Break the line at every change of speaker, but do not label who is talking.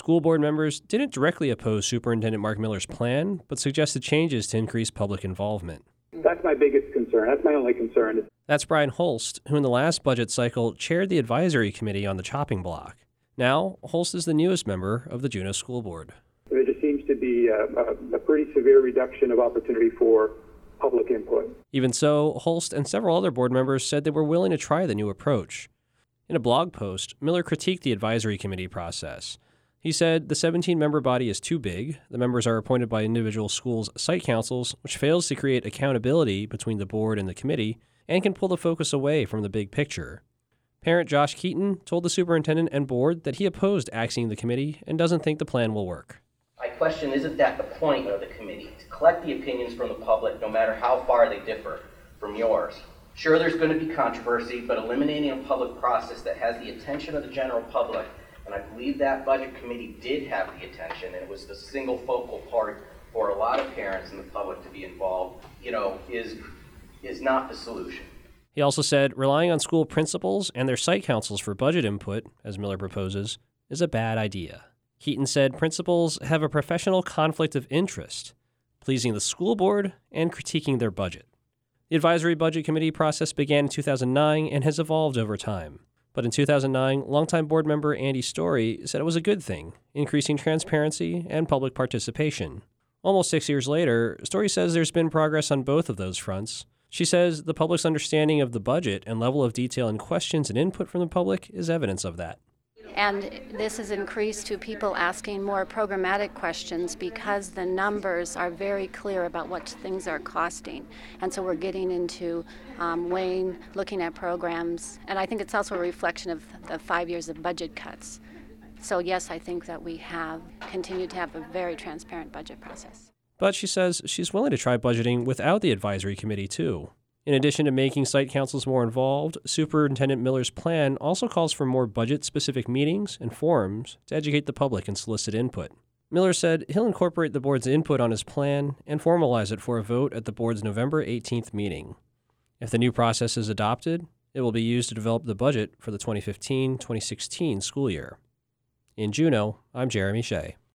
School board members didn't directly oppose Superintendent Mark Miller's plan, but suggested changes to increase public involvement.
That's my biggest concern. That's my only concern.
That's Brian Holst, who in the last budget cycle chaired the advisory committee on the chopping block. Now, Holst is the newest member of the Juneau School Board.
There just seems to be a pretty severe reduction of opportunity for public input.
Even so, Holst and several other board members said they were willing to try the new approach. In a blog post, Miller critiqued the advisory committee process. He said the 17-member body is too big, the members are appointed by individual schools' site councils, which fails to create accountability between the board and the committee, and can pull the focus away from the big picture. Parent Josh Keaton told the superintendent and board that he opposed axing the committee and doesn't think the plan will work.
I question, isn't that the point of the committee? To collect the opinions from the public, no matter how far they differ from yours. Sure, there's going to be controversy, but eliminating a public process that has the attention of the general public, and I believe that budget committee did have the attention, and it was the single focal point for a lot of parents and the public to be involved, is not the solution.
He also said relying on school principals and their site councils for budget input, as Miller proposes, is a bad idea. Keaton said principals have a professional conflict of interest, pleasing the school board and critiquing their budget. The advisory budget committee process began in 2009 and has evolved over time. But in 2009, longtime board member Andy Story said it was a good thing, increasing transparency and public participation. Almost 6 years later, Story says there's been progress on both of those fronts. She says the public's understanding of the budget and level of detail in questions and input from the public is evidence of that.
And this has increased to people asking more programmatic questions because the numbers are very clear about what things are costing. And so we're getting into weighing, looking at programs. And I think it's also a reflection of the 5 years of budget cuts. So yes, I think that we have continued to have a very transparent budget process.
But she says she's willing to try budgeting without the advisory committee, too. In addition to making site councils more involved, Superintendent Miller's plan also calls for more budget-specific meetings and forums to educate the public and solicit input. Miller said he'll incorporate the board's input on his plan and formalize it for a vote at the board's November 18th meeting. If the new process is adopted, it will be used to develop the budget for the 2015-2016 school year. In Juneau, I'm Jeremy Shea.